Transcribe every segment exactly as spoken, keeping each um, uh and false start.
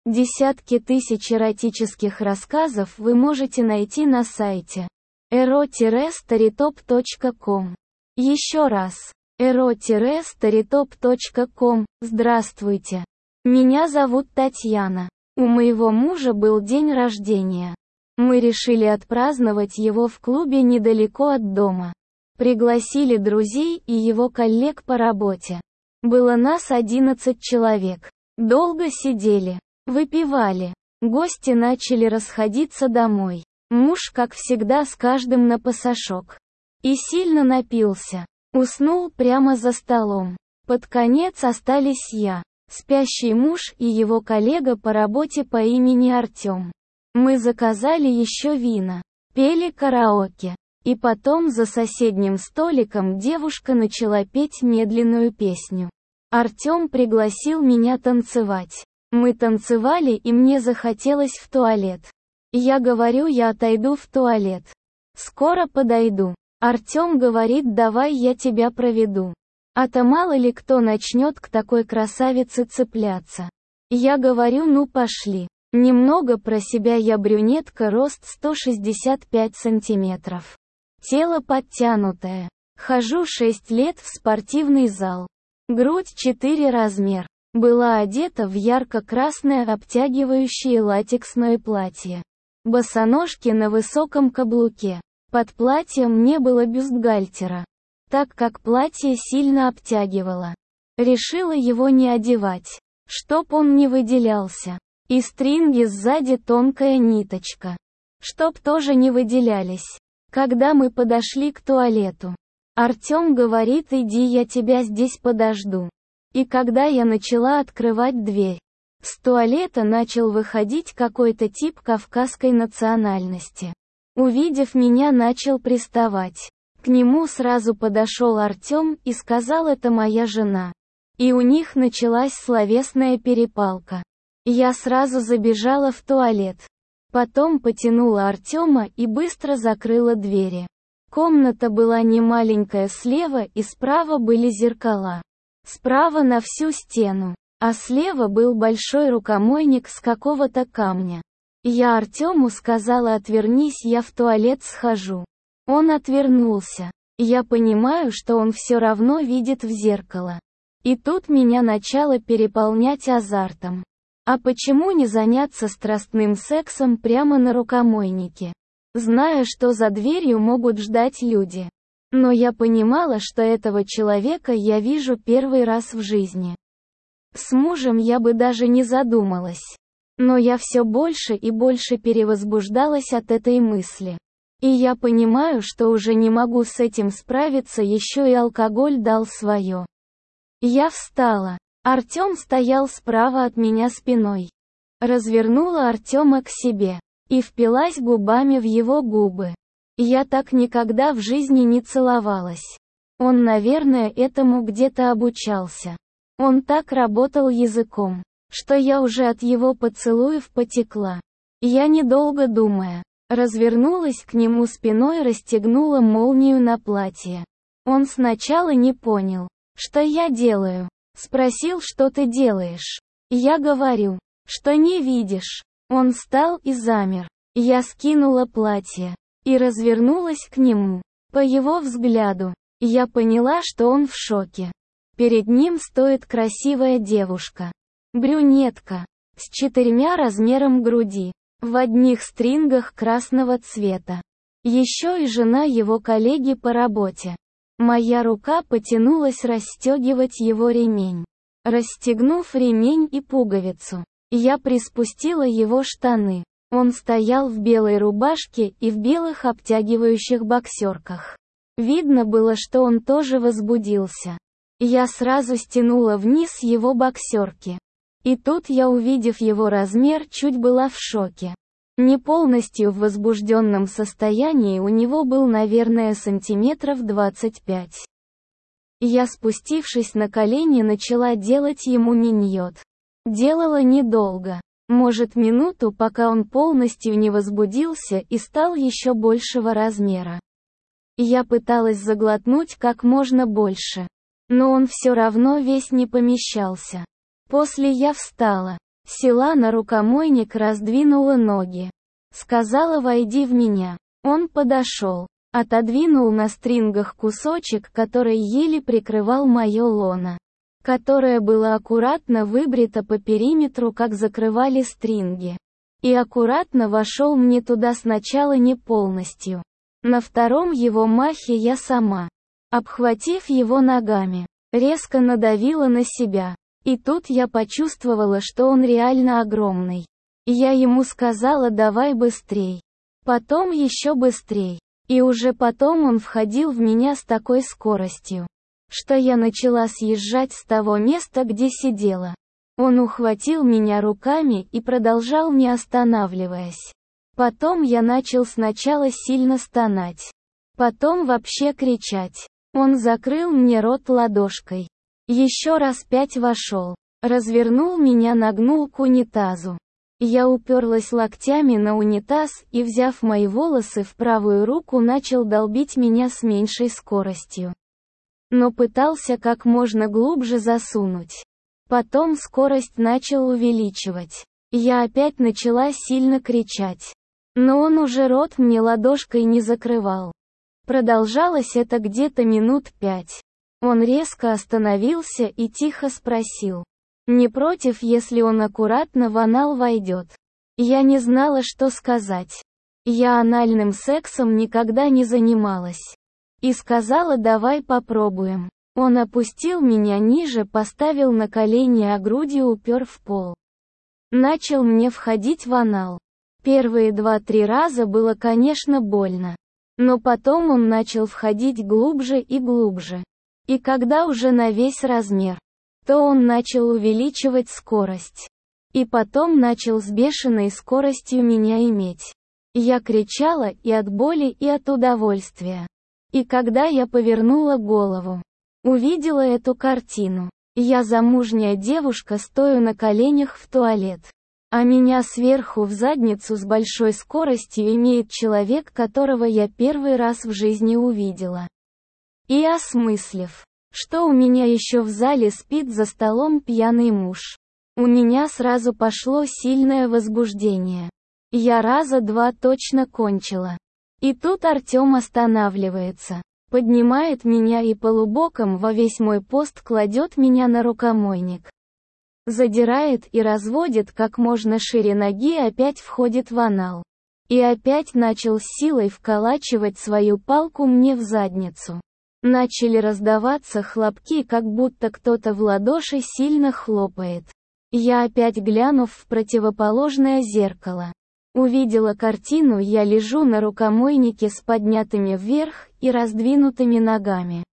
Десятки тысяч эротических рассказов вы можете найти на сайте эро старитоп точка ком. Еще раз. эро старитоп точка ком. Здравствуйте. Меня зовут Татьяна. У моего мужа был день рождения. Мы решили отпраздновать его в клубе недалеко от дома. Пригласили друзей и его коллег по работе. Было нас одиннадцать человек. Долго сидели, выпивали. Гости начали расходиться домой. Муж, как всегда, с каждым на пасашок. И сильно напился. Уснул прямо за столом. Под конец остались я, спящий муж и его коллега по работе по имени Артем. Мы заказали еще вина, пели караоке. И потом за соседним столиком девушка начала петь медленную песню. Артем пригласил меня танцевать. Мы танцевали, и мне захотелось в туалет. Я говорю, я отойду в туалет. Скоро подойду. Артем говорит, давай я тебя проведу. А то мало ли кто начнет к такой красавице цепляться. Я говорю, ну пошли. Немного про себя: я брюнетка, рост сто шестьдесят пять сантиметров. Тело подтянутое. Хожу шесть лет в спортивный зал. Грудь четыре размер. Была одета в ярко-красное обтягивающее латексное платье. Босоножки на высоком каблуке. Под платьем не было бюстгальтера, так как платье сильно обтягивало. Решила его не одевать, чтоб он не выделялся. И стринги сзади тонкая ниточка, чтоб тоже не выделялись. Когда мы подошли к туалету, Артем говорит, иди, я тебя здесь подожду. И когда я начала открывать дверь, с туалета начал выходить какой-то тип кавказской национальности. Увидев меня, начал приставать. К нему сразу подошел Артем и сказал, это моя жена. И у них началась словесная перепалка. Я сразу забежала в туалет. Потом потянула Артема и быстро закрыла двери. Комната была не маленькая, слева и справа были зеркала. Справа на всю стену, а слева был большой рукомойник с какого-то камня. Я Артему сказала, отвернись, я в туалет схожу. Он отвернулся. Я понимаю, что он все равно видит в зеркало. И тут меня начало переполнять азартом. А почему не заняться страстным сексом прямо на рукомойнике? Зная, что за дверью могут ждать люди. Но я понимала, что этого человека я вижу первый раз в жизни. С мужем я бы даже не задумалась. Но я все больше и больше перевозбуждалась от этой мысли. И я понимаю, что уже не могу с этим справиться, еще и алкоголь дал свое. Я встала. Артем стоял справа от меня спиной. Развернула Артема к себе и впилась губами в его губы. Я так никогда в жизни не целовалась. Он, наверное, этому где-то обучался. Он так работал языком, что я уже от его поцелуев потекла. Я, недолго думая, развернулась к нему спиной, расстегнула молнию на платье. Он сначала не понял, что я делаю. Спросил, что ты делаешь. Я говорю, что не видишь. Он встал и замер. Я скинула платье и развернулась к нему. По его взгляду, я поняла, что он в шоке. Перед ним стоит красивая девушка. Брюнетка, с четырьмя размером груди, в одних стрингах красного цвета. Еще и жена его коллеги по работе. Моя рука потянулась расстегивать его ремень. Расстегнув ремень и пуговицу, я приспустила его штаны. Он стоял в белой рубашке и в белых обтягивающих боксерках. Видно было, что он тоже возбудился. Я сразу стянула вниз его боксерки. И тут я, увидев его размер, чуть была в шоке. Не полностью в возбужденном состоянии, у него был, наверное, сантиметров двадцать пять. Я, спустившись на колени, начала делать ему миньот. Делала недолго. Может, минуту, пока он полностью не возбудился и стал еще большего размера. Я пыталась заглотнуть как можно больше. Но он все равно весь не помещался. После я встала. Села на рукомойник, раздвинула ноги. Сказала: «Войди в меня». Он подошел, отодвинул на стрингах кусочек, который еле прикрывал мое лоно, которое было аккуратно выбрито по периметру, как закрывали стринги. И аккуратно вошел мне туда сначала не полностью. На втором его махе я сама, обхватив его ногами, резко надавила на себя. И тут я почувствовала, что он реально огромный. Я ему сказала: «Давай быстрей». Потом еще быстрей. И уже потом он входил в меня с такой скоростью, что я начала съезжать с того места, где сидела. Он ухватил меня руками и продолжал, не останавливаясь. Потом я начал сначала сильно стонать. Потом вообще кричать. Он закрыл мне рот ладошкой. Еще раз пять вошел. Развернул меня, нагнул к унитазу. Я уперлась локтями на унитаз и, взяв мои волосы в правую руку, начал долбить меня с меньшей скоростью. Но пытался как можно глубже засунуть. Потом скорость начал увеличивать. Я опять начала сильно кричать. Но он уже рот мне ладошкой не закрывал. Продолжалось это где-то минут пять. Он резко остановился и тихо спросил: «Не против, если он аккуратно в анал войдет?» Я не знала, что сказать. Я анальным сексом никогда не занималась. И сказала: «Давай попробуем». Он опустил меня ниже, поставил на колени, а грудью упер в пол. Начал мне входить в анал. Первые два-три раза было, конечно, больно. Но потом он начал входить глубже и глубже. И когда уже на весь размер, то он начал увеличивать скорость. И потом начал с бешеной скоростью меня иметь. Я кричала и от боли, и от удовольствия. И когда я повернула голову, увидела эту картину. Я замужняя девушка, стою на коленях в туалет. А меня сверху в задницу с большой скоростью имеет человек, которого я первый раз в жизни увидела. И осмыслив, что у меня еще в зале спит за столом пьяный муж, у меня сразу пошло сильное возбуждение. Я раза два точно кончила. И тут Артем останавливается, поднимает меня и полубоком во весь мой пост кладет меня на рукомойник. Задирает и разводит как можно шире ноги, опять входит в анал. И опять начал с силой вколачивать свою палку мне в задницу. Начали раздаваться хлопки, как будто кто-то в ладоши сильно хлопает. Я опять, глянув в противоположное зеркало, увидела картину: я лежу на рукомойнике с поднятыми вверх и раздвинутыми ногами.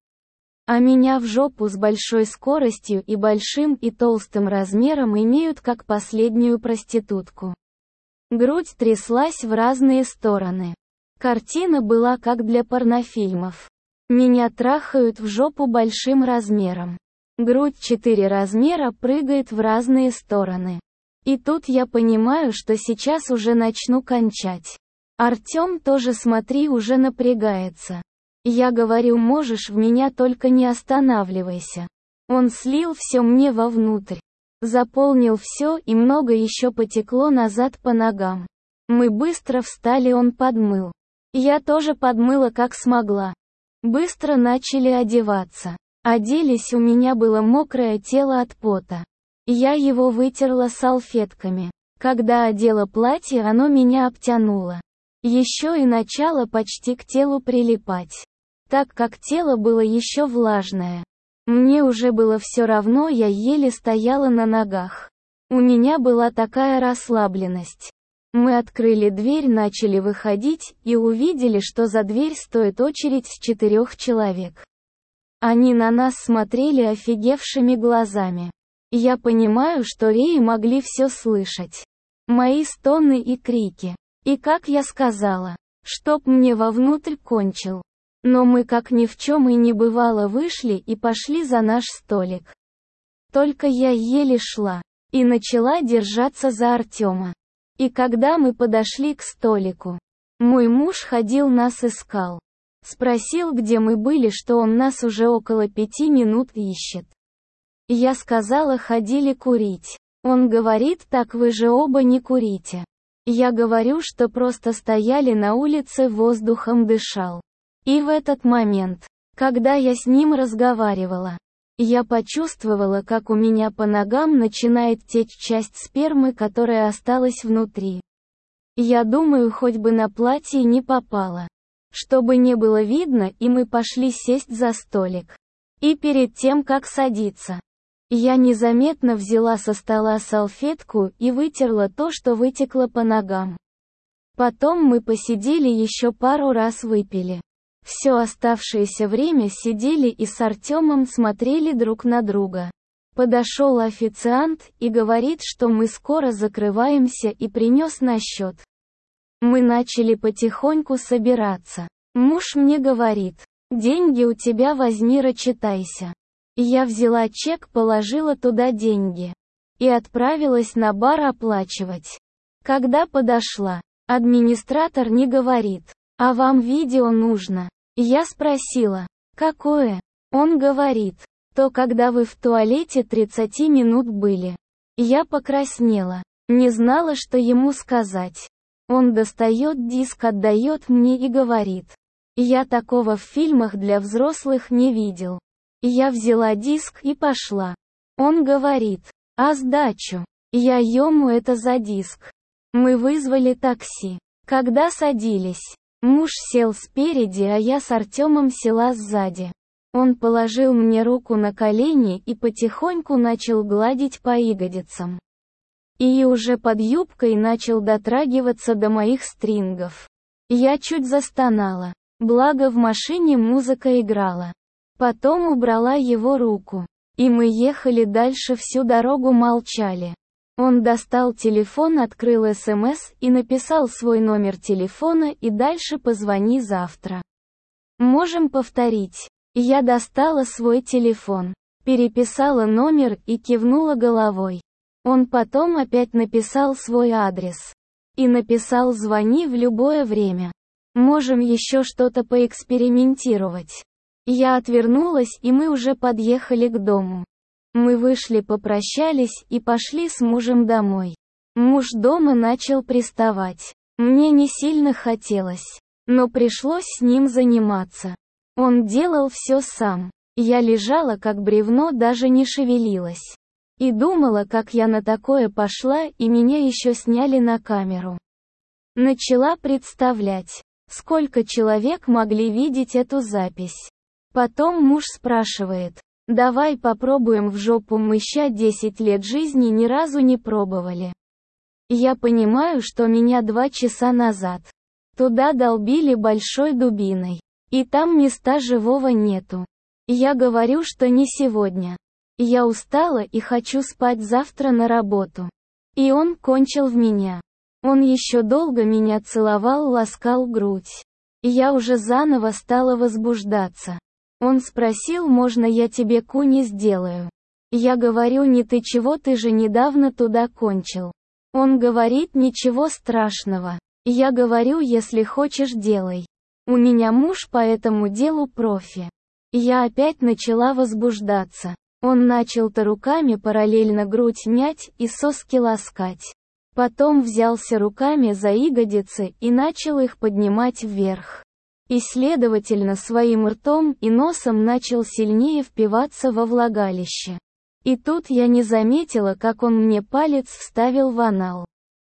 А меня в жопу с большой скоростью и большим и толстым размером имеют как последнюю проститутку. Грудь тряслась в разные стороны. Картина была как для порнофильмов. Меня трахают в жопу большим размером. Грудь четыре размера прыгает в разные стороны. И тут я понимаю, что сейчас уже начну кончать. Артем тоже, смотри, уже напрягается. Я говорю: «Можешь в меня, только не останавливайся». Он слил все мне вовнутрь. Заполнил все, и много еще потекло назад по ногам. Мы быстро встали, он подмыл. Я тоже подмыла как смогла. Быстро начали одеваться. Оделись, у меня было мокрое тело от пота. Я его вытерла салфетками. Когда одела платье, оно меня обтянуло. Еще и начало почти к телу прилипать. Так как тело было еще влажное. Мне уже было все равно, я еле стояла на ногах. У меня была такая расслабленность. Мы открыли дверь, начали выходить, и увидели, что за дверь стоит очередь с четырех человек. Они на нас смотрели офигевшими глазами. Я понимаю, что Реи могли все слышать. Мои стоны и крики. И как я сказала, чтоб мне вовнутрь кончил. Но мы как ни в чем и не бывало вышли и пошли за наш столик. Только я еле шла. И начала держаться за Артема. И когда мы подошли к столику, мой муж ходил, нас искал. Спросил, где мы были, что он нас уже около пяти минут ищет. Я сказала: ходили курить. Он говорит: так вы же оба не курите. Я говорю, что просто стояли на улице, воздухом дышал. И в этот момент, когда я с ним разговаривала, я почувствовала, как у меня по ногам начинает течь часть спермы, которая осталась внутри. Я думаю, хоть бы на платье не попало. Чтобы не было видно, и мы пошли сесть за столик. И перед тем, как садиться, я незаметно взяла со стола салфетку и вытерла то, что вытекло по ногам. Потом мы посидели еще пару раз, выпили. Все оставшееся время сидели и с Артемом смотрели друг на друга. Подошел официант и говорит, что мы скоро закрываемся, и принес на счет. Мы начали потихоньку собираться. Муж мне говорит: деньги у тебя, возьми, рассчитайся. Я взяла чек, положила туда деньги. И отправилась на бар оплачивать. Когда подошла, администратор не говорит: а вам видео нужно? Я спросила: какое? Он говорит: то, когда вы в туалете тридцать минут были. Я покраснела. Не знала, что ему сказать. Он достает диск, отдает мне и говорит: я такого в фильмах для взрослых не видел. Я взяла диск и пошла. Он говорит: а сдачу? Я: ему это за диск. Мы вызвали такси. Когда садились, муж сел спереди, а я с Артемом села сзади. Он положил мне руку на колени и потихоньку начал гладить по ягодицам. И уже под юбкой начал дотрагиваться до моих стрингов. Я чуть застонала. Благо в машине музыка играла. Потом убрала его руку. И мы ехали дальше, всю дорогу молчали. Он достал телефон, открыл СМС и написал свой номер телефона: и дальше позвони завтра. Можем повторить. Я достала свой телефон, переписала номер и кивнула головой. Он потом опять написал свой адрес. И написал: звони в любое время. Можем еще что-то поэкспериментировать. Я отвернулась, и мы уже подъехали к дому. Мы вышли, попрощались и пошли с мужем домой. Муж дома начал приставать. Мне не сильно хотелось, но пришлось с ним заниматься. Он делал все сам. Я лежала как бревно, даже не шевелилась. И думала, как я на такое пошла, и меня еще сняли на камеру. Начала представлять, сколько человек могли видеть эту запись. Потом муж спрашивает: давай попробуем в жопу, мы ща десять лет жизни ни разу не пробовали. Я понимаю, что меня два часа назад туда долбили большой дубиной. И там места живого нету. Я говорю, что не сегодня. Я устала и хочу спать, завтра на работу. И он кончил в меня. Он еще долго меня целовал, ласкал грудь. Я уже заново стала возбуждаться. Он спросил: можно я тебе куни сделаю? Я говорю: не ты чего, ты же недавно туда кончил. Он говорит: ничего страшного. Я говорю: если хочешь, делай. У меня муж по этому делу профи. Я опять начала возбуждаться. Он начал-то руками параллельно грудь мять и соски ласкать. Потом взялся руками за ягодицы и начал их поднимать вверх. И следовательно своим ртом и носом начал сильнее впиваться во влагалище. И тут я не заметила, как он мне палец вставил в анал.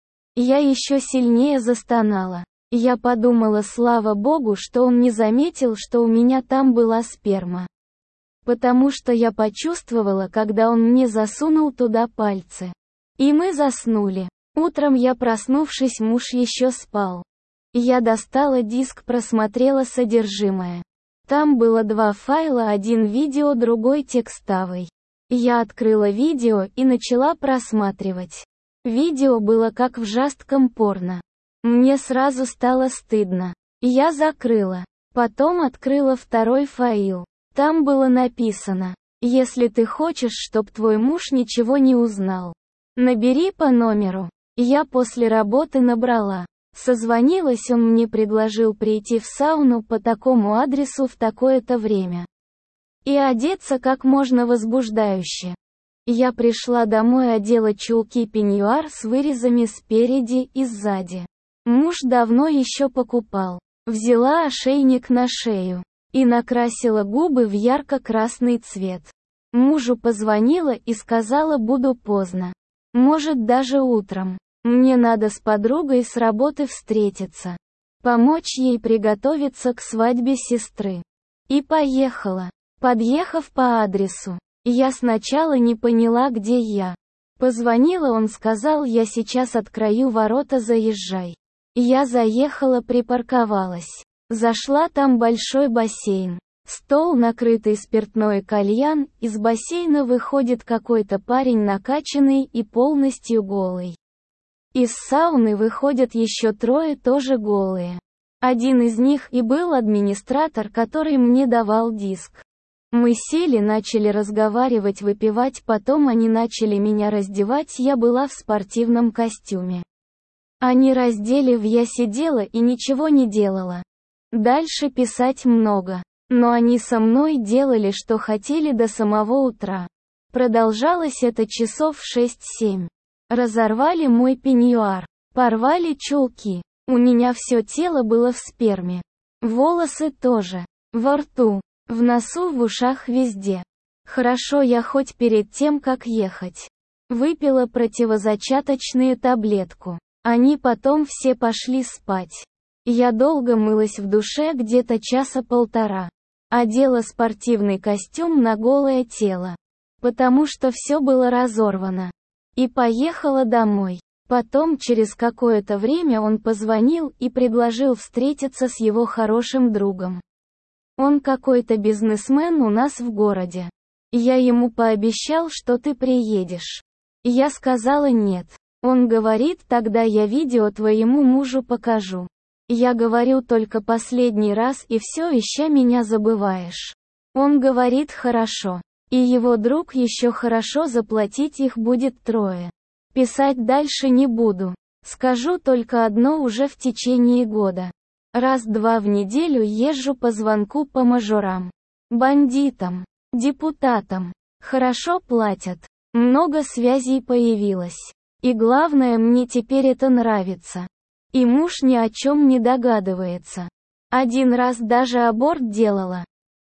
Я еще сильнее застонала. Я подумала: слава богу, что он не заметил, что у меня там была сперма. Потому что я почувствовала, когда он мне засунул туда пальцы. И мы заснули. Утром я, проснувшись, муж еще спал. Я достала диск, просмотрела содержимое. Там было два файла, один видео, другой текстовый. Я открыла видео и начала просматривать. Видео было как в жестком порно. Мне сразу стало стыдно. Я закрыла. Потом открыла второй файл. Там было написано: если ты хочешь, чтоб твой муж ничего не узнал, набери по номеру. Я после работы набрала. Созвонилась, он мне предложил прийти в сауну по такому адресу в такое-то время. И одеться как можно возбуждающе. Я пришла домой, одела чулки-пеньюар с вырезами спереди и сзади. Муж давно еще покупал. Взяла ошейник на шею и накрасила губы в ярко-красный цвет. Мужу позвонила и сказала, буду поздно. Может, даже утром. Мне надо с подругой с работы встретиться. Помочь ей приготовиться к свадьбе сестры. И поехала. Подъехав по адресу, я сначала не поняла, где я. Позвонила, он сказал, я сейчас открою ворота, заезжай. Я заехала, припарковалась. Зашла, там большой бассейн. Стол, накрытый спиртной, кальян, из бассейна выходит какой-то парень накачанный и полностью голый. Из сауны выходят еще трое, тоже голые. Один из них и был администратор, который мне давал диск. Мы сели, начали разговаривать, выпивать, потом они начали меня раздевать, я была в спортивном костюме. Они раздели, я сидела и ничего не делала. Дальше писать много. Но они со мной делали, что хотели, до самого утра. Продолжалось это часов шесть-семь. Разорвали мой пеньюар. Порвали чулки. У меня все тело было в сперме. Волосы тоже. Во рту. В носу, в ушах, везде. Хорошо, я хоть перед тем, как ехать, выпила противозачаточную таблетку. Они потом все пошли спать. Я долго мылась в душе, где-то часа полтора. Одела спортивный костюм на голое тело, потому что все было разорвано. И поехала домой. Потом, через какое-то время, он позвонил и предложил встретиться с его хорошим другом. Он какой-то бизнесмен у нас в городе. Я ему пообещал, что ты приедешь. Я сказала нет. Он говорит, тогда я видео твоему мужу покажу. Я говорю, только последний раз и все, ища меня забываешь. Он говорит, хорошо. И его друг еще хорошо, заплатить их будет трое. Писать дальше не буду. Скажу только одно, уже в течение года. Раз-два в неделю езжу по звонку по мажорам, бандитам, депутатам. Хорошо платят. Много связей появилось. И главное, мне теперь это нравится. И муж ни о чем не догадывается. Один раз даже аборт делала.